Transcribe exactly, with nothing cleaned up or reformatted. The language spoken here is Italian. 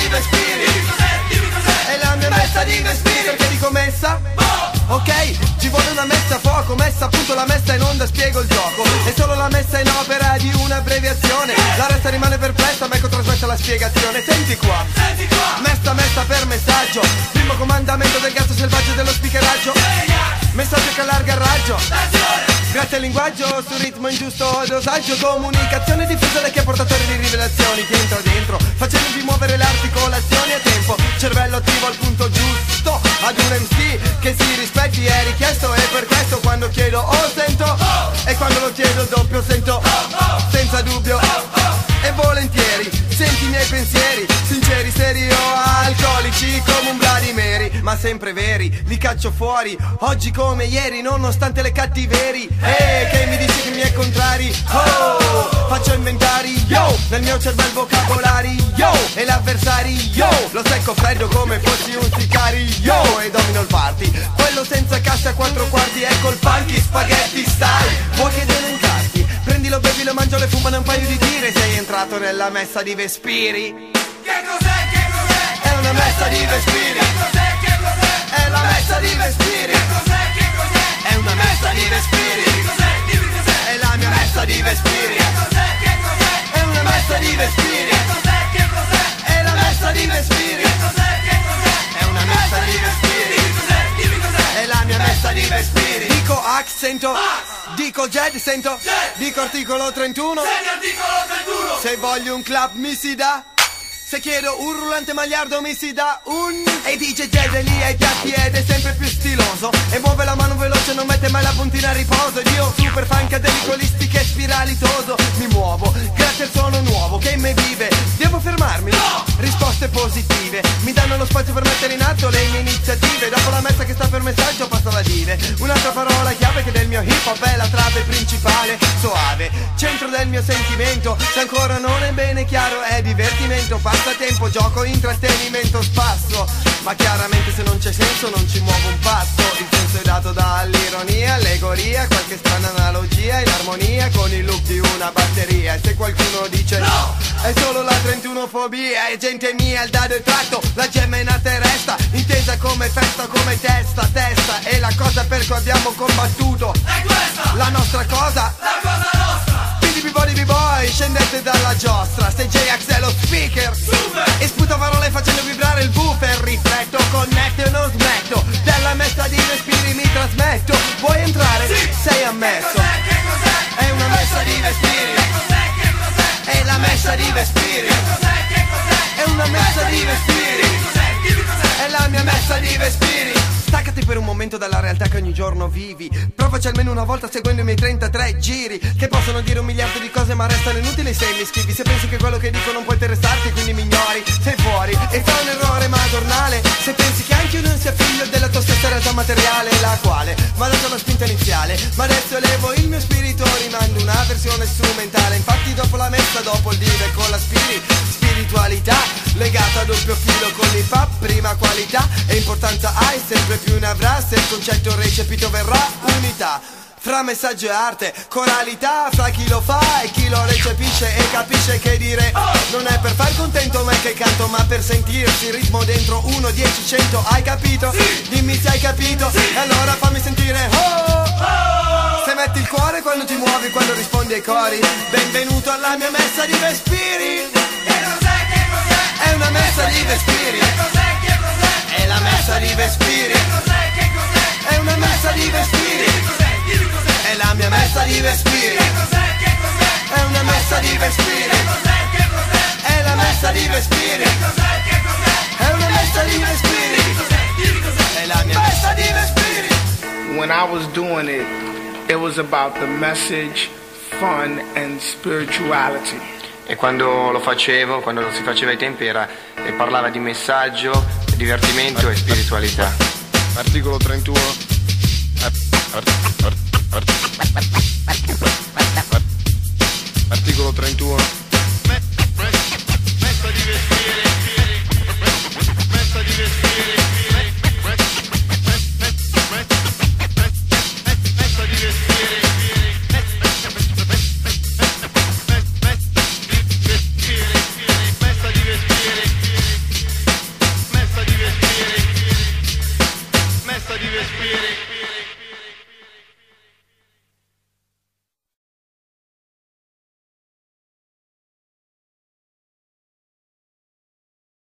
respiri. Dimmi cos'è, dimmi cos'è. È la mia messa di respiri. Perché dico messa? Ok, ci vuole una messa a fuoco, messa appunto la messa in onda, spiego il gioco. È solo la messa in opera di un'abbreviazione. La resta rimane perplessa, ma ecco trasmessa la spiegazione. Senti qua, senti qua. Messa messa per messaggio. Primo comandamento del gatto selvaggio dello speakeraggio. Messaggio che allarga il raggio. Grazie al linguaggio, sul ritmo in giusto dosaggio. Comunicazione diffusa da chi è portatore di rivelazioni. Ti entra dentro, facendovi muovere le articolazioni a tempo. Cervello attivo al punto giusto. Ad un M C che si rispetti è richiesto. E per questo quando chiedo oh sento, e quando lo chiedo doppio sento, senza dubbio e volentieri. Senti i miei pensieri, sinceri, seri o alcolici come un Vladimiri, ma sempre veri, li caccio fuori, oggi come ieri, nonostante le cattiveri. E che mi dici che i miei contrari, oh, faccio inventari, yo, nel mio cervello vocabolari, yo, e l'avversari, yo, lo secco freddo come fossi un sicario, e domino il party, quello senza cassa a quattro quarti, ecco il funky spaghetti style, vuoi che te ne incarti? Prendilo, bevi, lo mangio, le fumano un paio di tire. Sei entrato nella messa di Vespiri. Che cos'è, che cos'è? È una messa di Vespiri. Che cos'è, che cos'è? È la messa di Vespiri. Che cos'è, che cos'è? È una messa di Vespiri. Che cos'è, dimmi cos'è? È la mia messa di Vespiri. Che cos'è, che cos'è? È una messa di Vespiri. Che cos'è, che cos'è? È la messa di Vespiri. Che cos'è, che cos'è? È una messa di Vespiri. Dimmi cos'è, dimmi cos'è? È la mia messa di Vespiri. Dico accento, dico jet, sento, jet. Dico articolo trentuno, segni articolo trentuno. Se voglio un club mi si dà, se chiedo un rullante magliardo mi si dà un. E D J Jet è lì ai piatti ed è sempre più stiloso, e muove la mano veloce, non mette mai la puntina a riposo. Ed io super funkadelico, listiche spiralitoso, mi muovo, grazie al suono nuovo che in me vive. Devo fermarmi? No! Risposte positive mi danno lo spazio per mettere in atto le mie iniziative. Dopo la messa che sta per messaggio passo alla dire un'altra parola chiave che del mio hip hop è la trave principale, soave, centro del mio sentimento. Se ancora non è bene chiaro è divertimento, passatempo, gioco, intrattenimento, spasso. Ma chiaramente se non c'è senso non ci muovo un passo. Il senso è dato dall'ironia, allegoria, qualche strana analogia in armonia con il look di una batteria. E se qualcuno dice no, è solo la trentunofobia. E gente mia, il dado è tratto, la gemma in arte resta, intesa come festa, come testa, testa. E la cosa per cui abbiamo combattuto è questa, la nostra cosa, la cosa nostra. B B-boy, B-boy, scendete dalla giostra. Se J-Ax è lo speaker, super, e sputa parole facendo vibrare il woofer. Rifletto, connetto e non smetto, della messa di respiri mi trasmetto. Vuoi entrare? Sì. Sei ammesso. Che cos'è, che cos'è? È una messa di respiri. Che cos'è, che cos'è? È la messa di respiri. Che cos'è, che cos'è? È una messa di respiri. Dimmi cos'è, dimmi cos'è? È la mia messa di respiri. Staccati per un momento dalla realtà che ogni giorno vivi. Provaci almeno una volta seguendo i miei trentatré giri, che possono dire un miliardo di cose ma restano inutili se mi scrivi. Se pensi che quello che dico non può interessarti quindi mi ignori, sei fuori e fa un errore madornale. Se pensi che anche io non sia figlio della tua stessa realtà materiale, la quale mi ha dato la spinta iniziale, ma adesso elevo il mio spirito, rimando una versione strumentale. Infatti dopo la messa, dopo il dive con la spiri, spiritualità legata a doppio filo con l'hip hop, prima qualità e importanza hai, sempre più ne avrà se il concetto recepito verrà. Unità fra messaggio e arte, coralità fra chi lo fa e chi lo recepisce e capisce che dire non è per far contento me che canto, ma per sentirsi il ritmo dentro. Uno, dieci, cento, hai capito? Sì. Dimmi se hai capito, sì. E allora fammi sentire oh, oh. Se metti il cuore quando ti muovi, quando rispondi ai cori. Benvenuto alla mia messa di respiri. Che cos'è, che cos'è? È una messa di respiri. Che cos'è, che cos'è? È la messa di respiri. Che cos'è, che cos'è? È una messa di respiri. Che cos'è? È la mia messa di respiri. Che cos'è, che cos'è? È una messa di respiri. Che cos'è, che cos'è? È la messa di respiri. Che cos'è, che cos'è? È una messa di respiri. Che cos'è, che cos'è? È la mia messa di respiri. When I was doing it, it was about the message, fun and spirituality. E quando lo facevo, quando lo si faceva ai tempi, era e parlava di messaggio, divertimento e spiritualità. Articolo trentuno. Art- art- art-